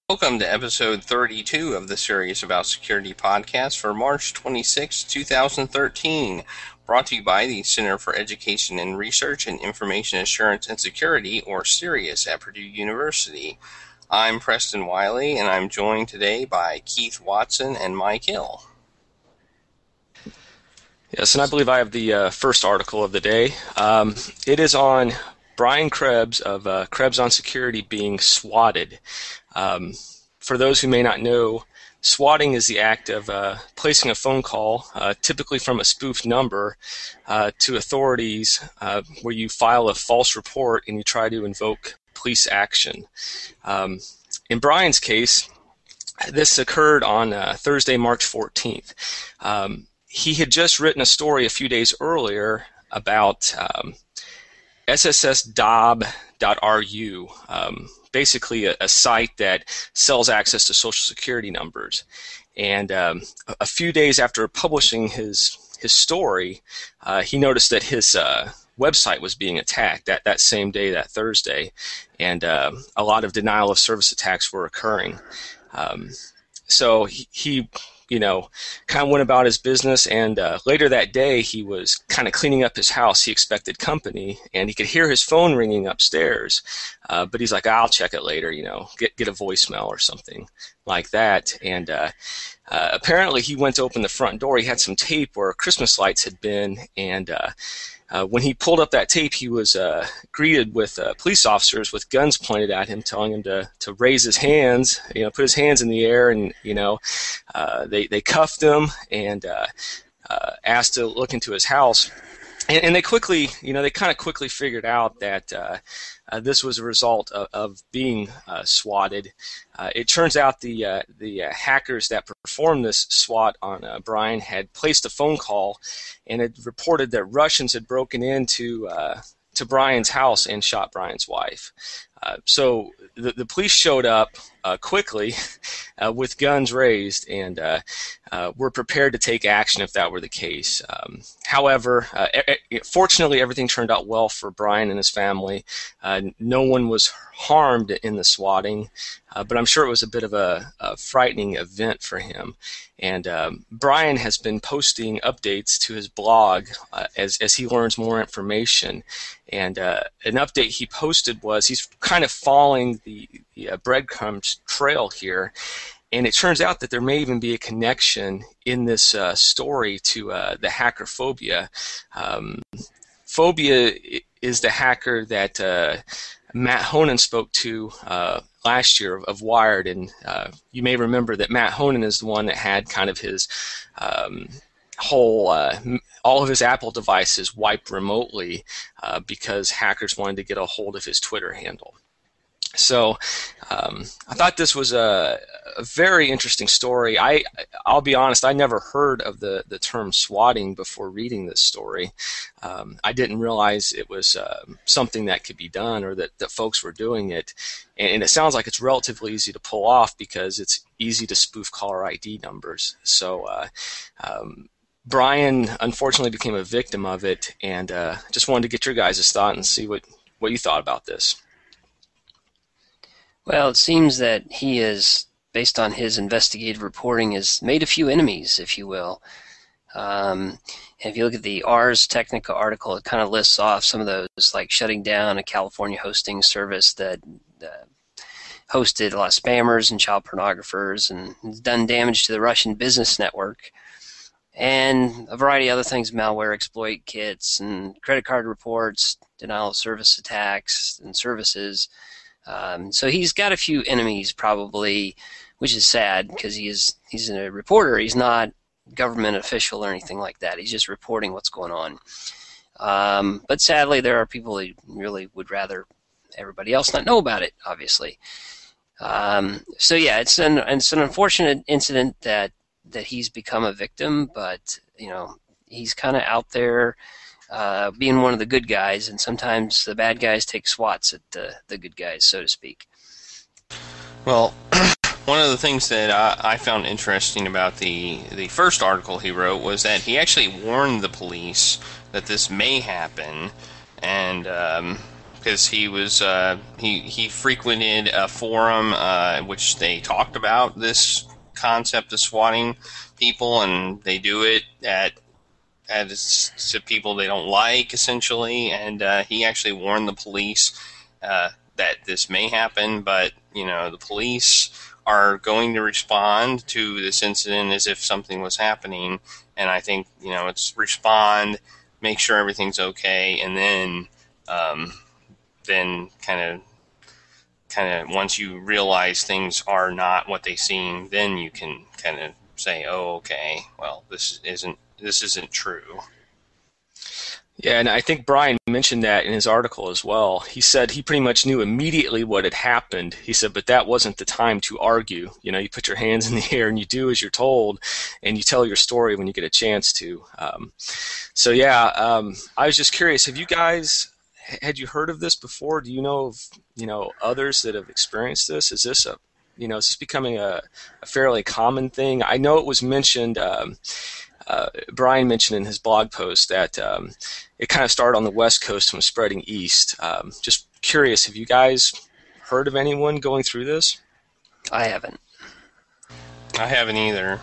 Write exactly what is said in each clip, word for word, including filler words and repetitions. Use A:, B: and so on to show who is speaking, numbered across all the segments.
A: Welcome to episode thirty-two of the Serious About Security podcast for March twenty-sixth, twenty thirteen, brought to you by the Center for Education and Research in Information Assurance and Security, or CERIAS, at Purdue University. I'm Preston Wiley, and I'm joined today by Keith Watson and Mike Hill.
B: Yes, and I believe I have the uh, first article of the day. Um, it is on Brian Krebs of uh, Krebs on Security being swatted. Um, for those who may not know, swatting is the act of uh, placing a phone call, uh, typically from a spoofed number, uh, to authorities uh, where you file a false report and you try to invoke police action. Um, in Brian's case, this occurred on uh, Thursday, March fourteenth. Um, he had just written a story a few days earlier about um, S S S D O B dot R U, um, basically a, a site that sells access to Social Security numbers. And um, a, a few days after publishing his his story, uh, he noticed that his uh, website was being attacked that, that same day, that Thursday, and uh, a lot of denial of service attacks were occurring. Um, so he, he you know, kind of went about his business, and uh, later that day he was kind of cleaning up his house. He expected company, and he could hear his phone ringing upstairs, uh, but he's like, I'll check it later, you know, get get a voicemail or something like that. And uh, uh, apparently he went to open the front door. He had some tape where Christmas lights had been, and uh, uh, when he pulled up that tape, he was uh, greeted with uh, police officers with guns pointed at him, telling him to, to raise his hands, you know, put his hands in the air, and, you know, uh, they, they cuffed him and uh, uh, asked to look into his house. And, and they quickly, you know, they kind of quickly figured out that uh, uh, this was a result of, of being uh, swatted. Uh, it turns out the uh, the uh, hackers that performed this SWAT on uh, Brian had placed a phone call, and it reported that Russians had broken into uh, to Brian's house and shot Brian's wife. Uh, so the, the police showed up uh, quickly uh, with guns raised, and uh, uh, were prepared to take action if that were the case. Um, however, uh, e- fortunately, everything turned out well for Brian and his family. Uh, no one was harmed in the swatting, uh, but I'm sure it was a bit of a, a frightening event for him. And um, Brian has been posting updates to his blog uh, as, as he learns more information. And uh, an update he posted was he's kind of following the, the uh, breadcrumbs trail here. And it turns out that there may even be a connection in this uh, story to uh, the hacker Phobia. Um, Phobia is the hacker that uh, Matt Honan spoke to uh, last year of, of Wired, and uh, you may remember that Matt Honan is the one that had kind of his um, whole, uh, all of his Apple devices wiped remotely uh, because hackers wanted to get a hold of his Twitter handle. So um, I thought this was a, a very interesting story. I, I'll be honest, I never heard of the, the term swatting before reading this story. Um, I didn't realize it was uh, something that could be done, or that, that folks were doing it. And, and it sounds like it's relatively easy to pull off because it's easy to spoof caller I D numbers. So uh, um, Brian unfortunately became a victim of it, and uh, just wanted to get your guys' thought and see what, what you thought about this.
C: Well, it seems that he is, based on his investigative reporting, has made a few enemies, if you will. Um, and if you look at the Ars Technica article, it kind of lists off some of those, like shutting down a California hosting service that uh, hosted a lot of spammers and child pornographers, and has done damage to the Russian business network, and a variety of other things, malware exploit kits and credit card reports, denial of service attacks and services. Um, so he's got a few enemies, probably, which is sad because he is he's a reporter. He's not a government official or anything like that. He's just reporting what's going on. Um, but sadly, there are people who really would rather everybody else not know about it, obviously. Um, so yeah, it's an it's an unfortunate incident that that he's become a victim, but you know he's kind of out there. Uh, being one of the good guys, and sometimes the bad guys take swats at the, the good guys, so to speak.
A: Well, one of the things that I, I found interesting about the, the first article he wrote was that he actually warned the police that this may happen, and um, because he was uh, he he frequented a forum uh, in which they talked about this concept of swatting people, and they do it at at to people they don't like, essentially. And uh, he actually warned the police uh, that this may happen, but you know the police are going to respond to this incident as if something was happening. And I think you know it's respond, make sure everything's okay, and then. Um, then kind of kind of once you realize things are not what they seem, then you can kind of say, oh, okay, well, this isn't this isn't true.
B: Yeah, and I think Brian mentioned that in his article as well. He said he pretty much knew immediately what had happened. He said, but that wasn't the time to argue. You know, you put your hands in the air and you do as you're told, and you tell your story when you get a chance to. Um, so yeah, um, I was just curious, have you guys... Had you heard of this before? Do you know of you know others that have experienced this? Is this a you know is this becoming a, a fairly common thing? I know it was mentioned. Um, uh, Brian mentioned in his blog post that um, it kind of started on the West Coast and was spreading east. Um, just curious, have you guys heard of anyone going through this?
C: I haven't.
A: I haven't either.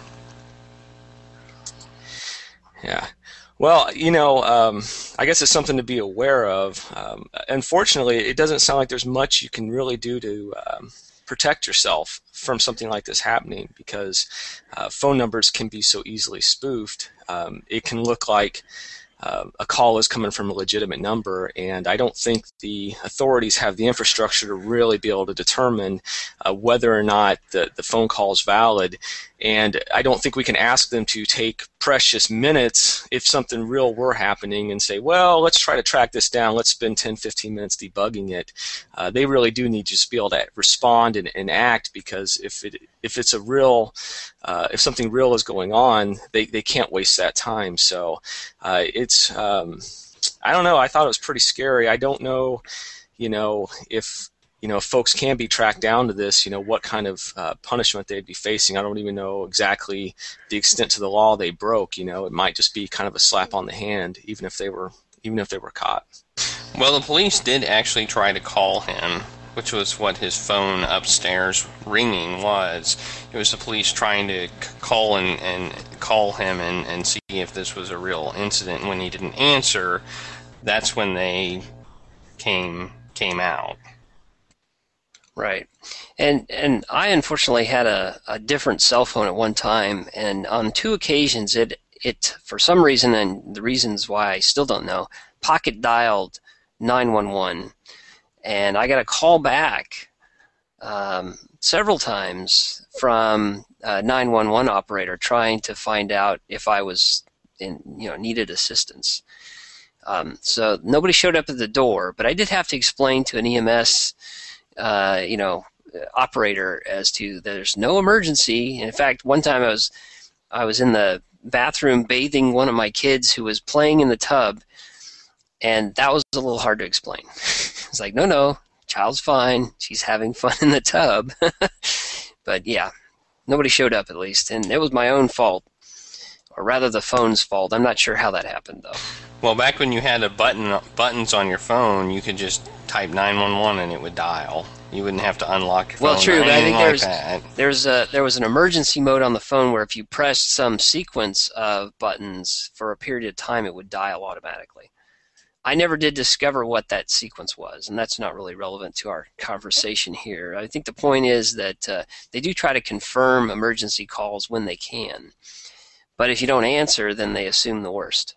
B: Yeah. Well, you know, um, I guess it's something to be aware of. Um, unfortunately, it doesn't sound like there's much you can really do to um, protect yourself from something like this happening, because uh, phone numbers can be so easily spoofed. Um, it can look like uh, a call is coming from a legitimate number, and I don't think the authorities have the infrastructure to really be able to determine uh, whether or not the, the phone call is valid. And I don't think we can ask them to take precious minutes if something real were happening and say, well, let's try to track this down. Let's spend ten, fifteen minutes debugging it. Uh, they really do need to just be able to respond and, and act, because if it if it's a real, uh, if something real is going on, they, they can't waste that time. So uh, it's, um, I don't know. I thought it was pretty scary. I don't know, you know, if you know, if folks can be tracked down to this, you know, what kind of uh, punishment they'd be facing. I don't even know exactly the extent to the law they broke. You know, it might just be kind of a slap on the hand, even if they were, even if they were caught.
A: Well, the police did actually try to call him, which was what his phone upstairs ringing was. It was the police trying to call and, and call him and, and see if this was a real incident. When he didn't answer, that's when they came came out.
C: Right. And and I unfortunately had a, a different cell phone at one time, and on two occasions it, it, for some reason, and the reasons why I still don't know, pocket dialed nine one one. And I got a call back um, several times from a nine one one operator trying to find out if I was in, you know, needed assistance. Um, so nobody showed up at the door, but I did have to explain to an E M S Uh, you know, operator as to there's no emergency. In fact, one time I was I was in the bathroom bathing one of my kids who was playing in the tub, and that was a little hard to explain. It's like, no, no, child's fine. She's having fun in the tub. But yeah, nobody showed up at least, and it was my own fault, or rather the phone's fault. I'm not sure how that happened though.
A: Well, back when you had a button buttons on your phone, you could just type nine one one and it would dial. You wouldn't have to unlock your phone.
C: Well, true,
A: or
C: but I think
A: anything
C: there's
A: like that.
C: there's a there was an emergency mode on the phone where if you pressed some sequence of buttons for a period of time, it would dial automatically. I never did discover what that sequence was, and that's not really relevant to our conversation here. I think the point is that uh, they do try to confirm emergency calls when they can, but if you don't answer, then they assume the worst.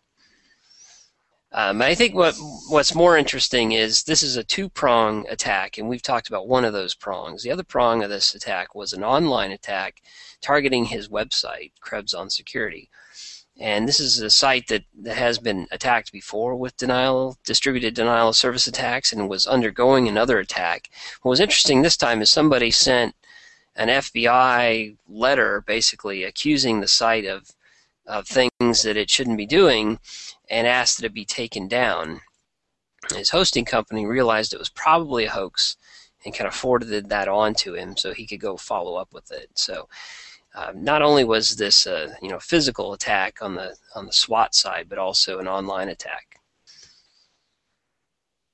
C: Um, I think what what's more interesting is this is a two-prong attack, and we've talked about one of those prongs. The other prong of this attack was an online attack targeting his website, Krebs on Security. And this is a site that, that has been attacked before with denial, distributed denial of service attacks, and was undergoing another attack. What was interesting this time is somebody sent an F B I letter basically accusing the site of, of things that it shouldn't be doing, and asked that it be taken down. His hosting company realized it was probably a hoax and kind of forwarded that on to him so he could go follow up with it. So uh, not only was this a you know physical attack on the on the SWAT side, but also an online attack.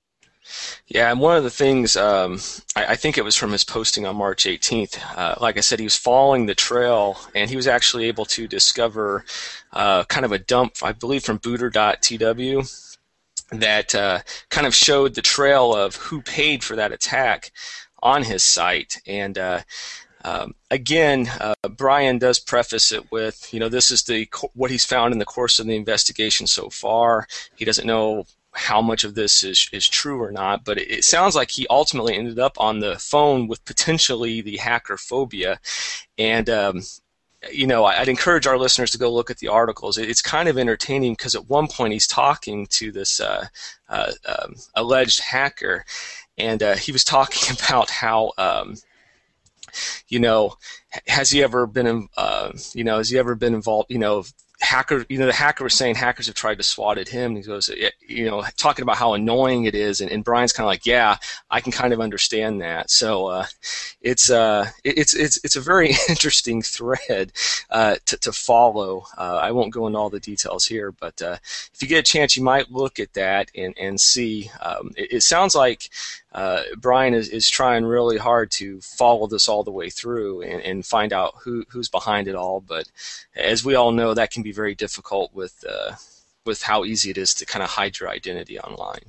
B: Yeah, and one of the things, um, I, I think it was from his posting on March eighteenth, uh, like I said, he was following the trail, and he was actually able to discover uh, kind of a dump, I believe from booter dot t w, that uh, kind of showed the trail of who paid for that attack on his site. And uh, um, again, uh, Brian does preface it with, you know, this is the what he's found in the course of the investigation so far. He doesn't know how much of this is, is true or not, but it, it sounds like he ultimately ended up on the phone with potentially the hacker phobia. And um, you know, I'd encourage our listeners to go look at the articles. It's kind of entertaining because at one point he's talking to this uh, uh, um, alleged hacker, and uh, he was talking about how, um, you know, has he ever been, uh, you know, has he ever been involved, you know, hacker, you know, the hacker was saying hackers have tried to swat at him. He goes, you know, talking about how annoying it is, and, and Brian's kind of like, yeah, I can kind of understand that. So uh, it's uh, it's it's it's a very interesting thread uh, to to follow. Uh, I won't go into all the details here, but uh, if you get a chance, you might look at that and and see. Um, it, it sounds like uh, Brian is, is trying really hard to follow this all the way through and, and find out who who's behind it all. But as we all know, that can be very difficult with uh, with how easy it is to kind of hide your identity online.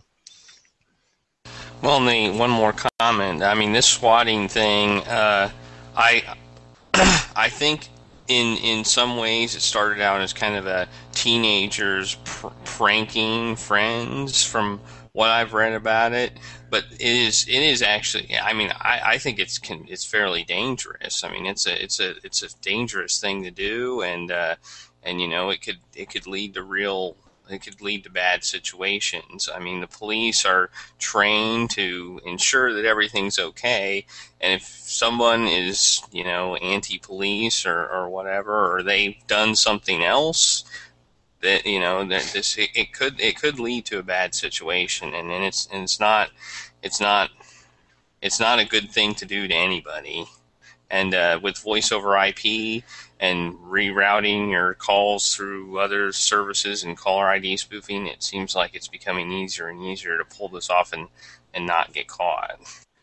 A: Well, Nate, one more comment. I mean, this swatting thing, uh, I I think in in some ways it started out as kind of a teenagers pr- pranking friends from what I've read about it, but it is it is actually. I mean, I, I think it's can, it's fairly dangerous. I mean, it's a it's a it's a dangerous thing to do, and uh, and you know it could it could lead to real. It could lead to bad situations. I mean, the police are trained to ensure that everything's okay, and if someone is, you know, anti-police or, or whatever, or they've done something else, that you know that this it, it could it could lead to a bad situation, and, and it's and it's not it's not it's not a good thing to do to anybody. And uh, with voice over I P and rerouting your calls through other services and caller I D spoofing, it seems like it's becoming easier and easier to pull this off and, and not get caught.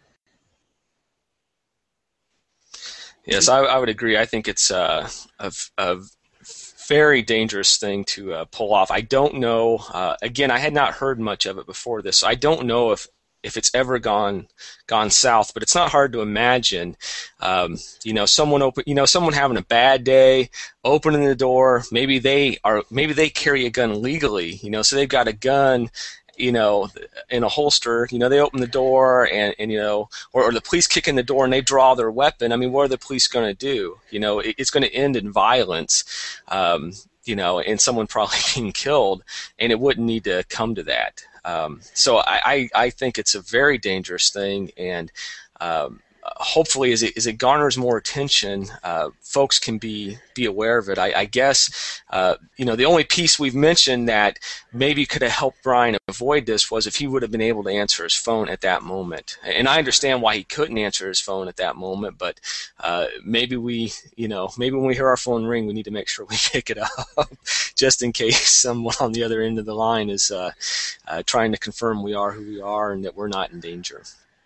B: Yes, I, I would agree. I think it's uh, a, a very dangerous thing to uh, pull off. I don't know. Uh, again, I had not heard much of it before this, so I don't know if if it's ever gone gone south, but it's not hard to imagine, um, you know, someone open, you know, someone having a bad day, opening the door. Maybe they are, maybe they carry a gun legally, you know, so they've got a gun, you know, in a holster. You know, they open the door and, and you know, or, or the police kick in the door and they draw their weapon. I mean, what are the police going to do? You know, it, it's going to end in violence. Um, you know, and someone probably being killed, and it wouldn't need to come to that. Um, so I, I, I think it's a very dangerous thing, and um, hopefully as it, as it garners more attention, uh, folks can be, be aware of it. I, I guess, uh, you know, the only piece we've mentioned that maybe could have helped Brian avoid this was if he would have been able to answer his phone at that moment. And I understand why he couldn't answer his phone at that moment, but uh, maybe we, you know, maybe when we hear our phone ring, we need to make sure we pick it up just in case someone on the other end of the line is uh, uh, trying to confirm we are who we are and that we're not in danger.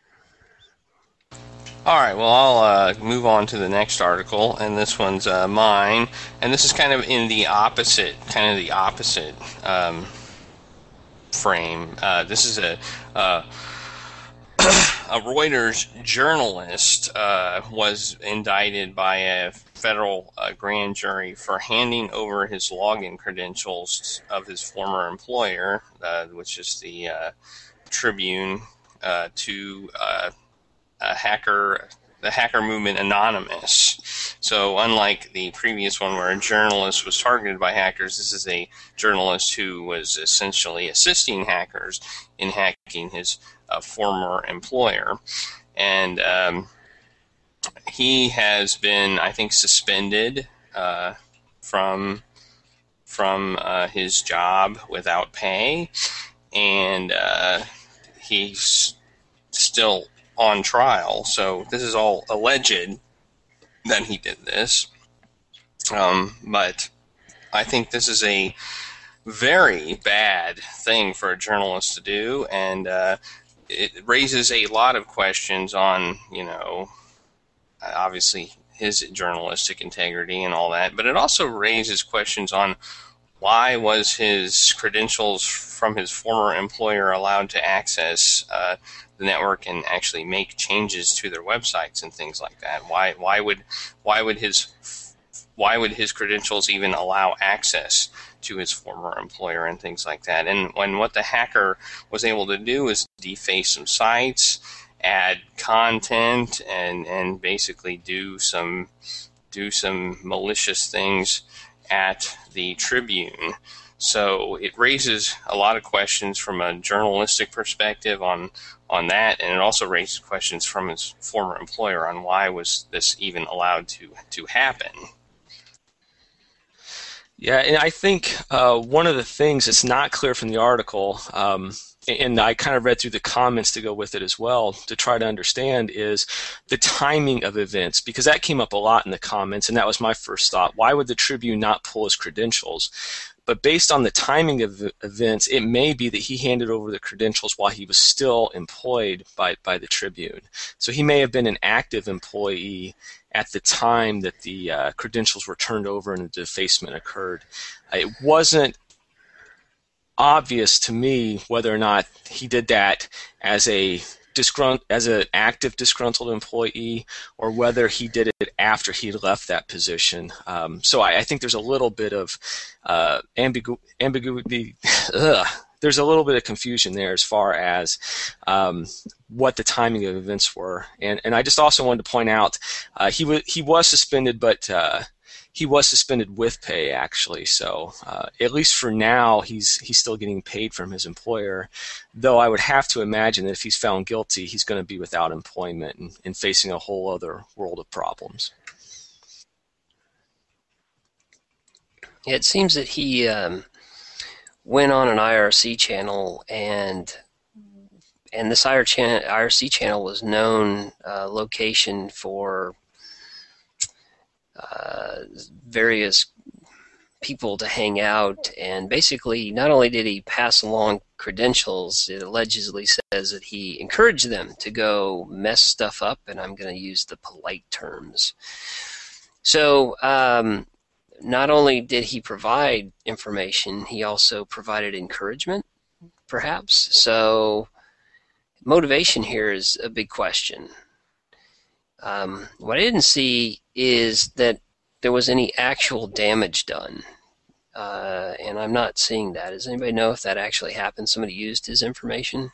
A: All right, well, I'll uh, move on to the next article, and this one's uh, mine, and this is kind of in the opposite, kind of the opposite um, frame. Uh, this is a uh, a Reuters journalist uh, was indicted by a federal uh, grand jury for handing over his login credentials of his former employer, uh, which is the uh, Tribune, uh, to uh, a hacker, the hacker movement Anonymous. So unlike the previous one where a journalist was targeted by hackers, this is a journalist who was essentially assisting hackers in hacking his uh, former employer. And um, he has been, I think, suspended uh, from from uh, his job without pay, and uh, he's still on trial. So this is all alleged that he did this. Um, but I think this is a very bad thing for a journalist to do, and uh, it raises a lot of questions on, you know, obviously his journalistic integrity and all that, but it also raises questions on why was his credentials from his former employer allowed to access uh, the network and actually make changes to their websites and things like that. Why why would why would his why would his credentials even allow access to his former employer and things like that? And when what the hacker was able to do is deface some sites, add content, and and basically do some do some malicious things at the Tribune. So it raises a lot of questions from a journalistic perspective on on that, and it also raises questions from his former employer on why was this even allowed to to happen.
B: Yeah, and I think uh, one of the things that's not clear from the article, um, and I kind of read through the comments to go with it as well to try to understand, is the timing of events, because that came up a lot in the comments, and that was my first thought. Why would the Tribune not pull his credentials? But based on the timing of the events, it may be that he handed over the credentials while he was still employed by, by the Tribune. So he may have been an active employee at the time that the uh, credentials were turned over and the defacement occurred. It wasn't obvious to me whether or not he did that as a disgrunt as an active disgruntled employee or whether he did it after he left that position. Um, so I, I think there's a little bit of uh, ambigu- ambiguity. Ugh. There's a little bit of confusion there as far as um, what the timing of events were. And and I just also wanted to point out uh, he was he was suspended, but uh, he was suspended with pay actually. So uh, at least for now, he's he's still getting paid from his employer. Though I would have to imagine that if he's found guilty, he's going to be without employment and, and facing a whole other world of problems.
C: It seems that he um, went on an I R C channel, and and this I R C channel was known uh, location for uh, various people to hang out. And basically, not only did he pass along credentials, it allegedly says that he encouraged them to go mess stuff up, and I'm going to use the polite terms. So um, not only did he provide information, he also provided encouragement, perhaps. So motivation here is a big question. Um, what I didn't see is that there was any actual damage done. Uh, and I'm not seeing that. Does anybody know if that actually happened? Somebody used his information?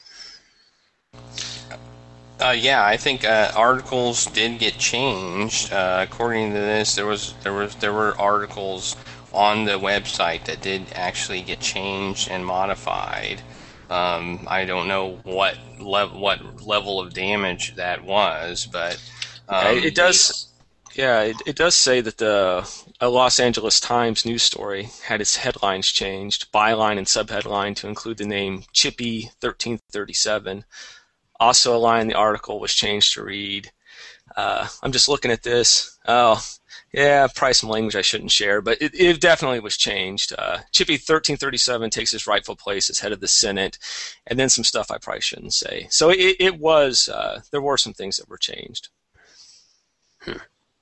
A: Uh, yeah, I think uh, articles did get changed. Uh, according to this, there was there was there were articles on the website that did actually get changed and modified. Um, I don't know what level what level of damage that was, but um,
B: it, it does. Yeah, it, it does say that the a Los Angeles Times news story had its headlines changed, byline and subheadline, to include the name Chippy thirteen thirty-seven. Also, a line in the article was changed to read, uh, I'm just looking at this. Oh, yeah, probably some language I shouldn't share, but it, it definitely was changed. Uh, Chippy thirteen thirty-seven takes his rightful place as head of the Senate, and then some stuff I probably shouldn't say. So it, it was, uh, there were some things that were changed.
C: Hmm.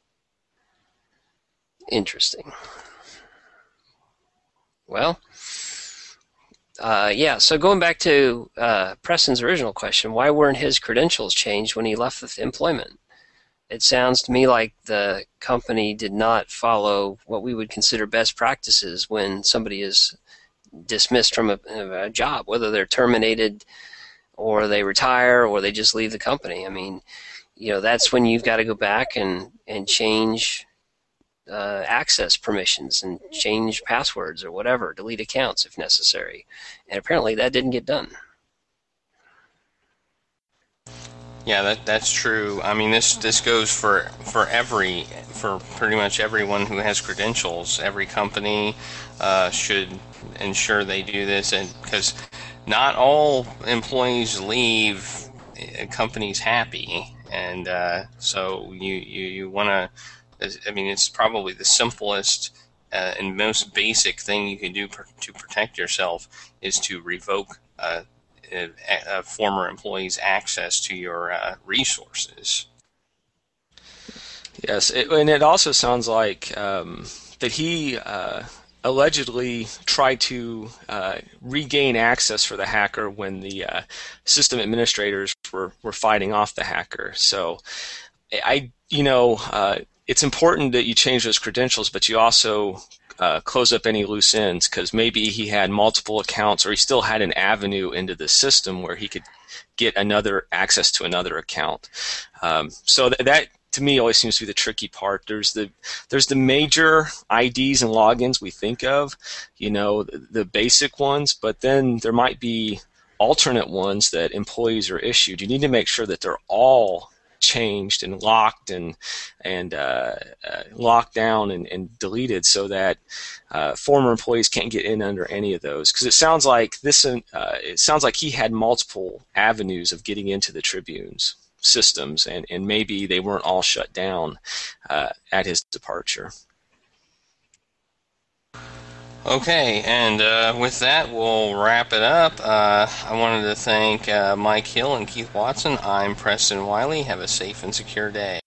C: Interesting. Well, uh, yeah, so going back to uh, Preston's original question, why weren't his credentials changed when he left the employment? It sounds to me like the company did not follow what we would consider best practices when somebody is dismissed from a, a job, whether they're terminated or they retire or they just leave the company. I mean, you know, that's when you've got to go back and, and change Uh, access permissions and change passwords or whatever, delete accounts if necessary. And apparently that didn't get done.
A: Yeah, that that's true. I mean, this this goes for for every for pretty much everyone who has credentials. Every company uh, should ensure they do this, and because not all employees leave companies happy, and uh, so you you, you want to. I mean, it's probably the simplest uh, and most basic thing you can do per, to protect yourself is to revoke uh, uh, former employees access to your uh, resources.
B: Yes, it, and it also sounds like um, that he uh, allegedly tried to uh, regain access for the hacker when the uh, system administrators were, were fighting off the hacker. So, I, you know, uh, it's important that you change those credentials, but you also uh, close up any loose ends, because maybe he had multiple accounts, or he still had an avenue into the system where he could get another access to another account. Um, so th- that. to me, always seems to be the tricky part. There's the there's the major I Ds and logins we think of, you know, the, the basic ones, but then there might be alternate ones that employees are issued. You need to make sure that they're all changed and locked and and uh, uh, locked down and, and deleted, so that uh, former employees can't get in under any of those. Because it sounds like this, uh, it sounds like he had multiple avenues of getting into the Tribune's systems, and, and maybe they weren't all shut down uh, at his departure.
A: Okay, and uh, with that, we'll wrap it up. Uh, I wanted to thank uh, Mike Hill and Keith Watson. I'm Preston Wiley. Have a safe and secure day.